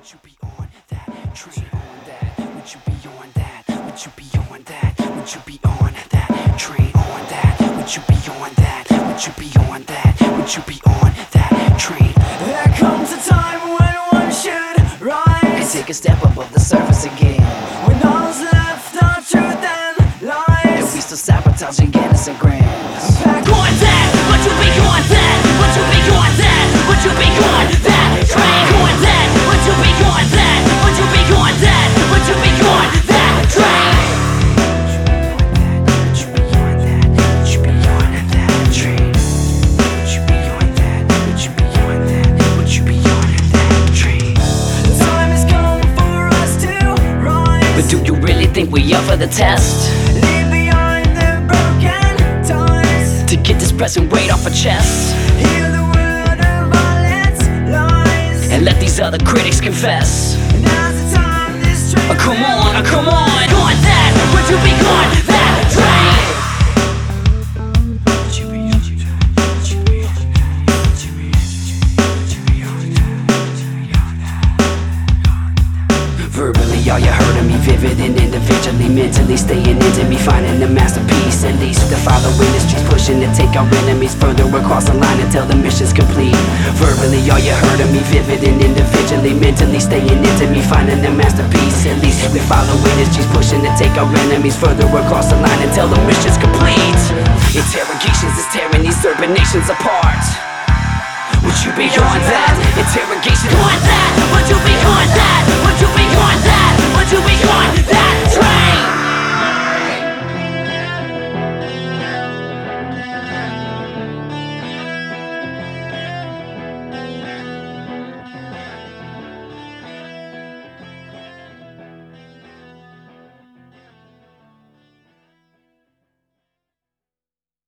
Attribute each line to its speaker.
Speaker 1: Would you be on that train? On that? Would you be on that? Would you be on that? Would you be on that train? On that? Would you be on that? Would you be on that? Would you be on that train? There comes a time when one should rise
Speaker 2: and take a step above the surface again.
Speaker 1: When all's left are truth and lies,
Speaker 2: and we still sabotaging innocent grams.
Speaker 1: Back on that, would you be on that? Would you be on that? Would you be on that train? On that, would you be on that? Would you be on that? Would you be on that train? Would you be on that? Would you be on that train? Would you be on that? Would you be on that? Would you be on that train? The time has come for us to rise.
Speaker 2: But do you really think we up for the test?
Speaker 1: Leave behind the broken ties
Speaker 2: to get this present weight off our chests.
Speaker 1: Hear the word of all its lies
Speaker 2: and let these other critics confess.
Speaker 1: Now's the time this train
Speaker 2: come on, come on.
Speaker 1: On that, would you be on that train? Would you be on that? Would you be on that? Would you be on that?
Speaker 2: Verbally, all you heard of me, vivid and individually, mentally staying into me, finding the masterpiece. At least the following the streets, pushing to take our enemies further across the line until the mission's complete. Verbally, all you heard of me, vivid and individually, mentally staying into me, finding the masterpiece. At least we following the streets, pushing to take our enemies further across the line until the mission's complete. Interrogations is tearing these urban nations apart. Would you be on that? Interrogation
Speaker 1: on that? Would you be on that? Would you be on that?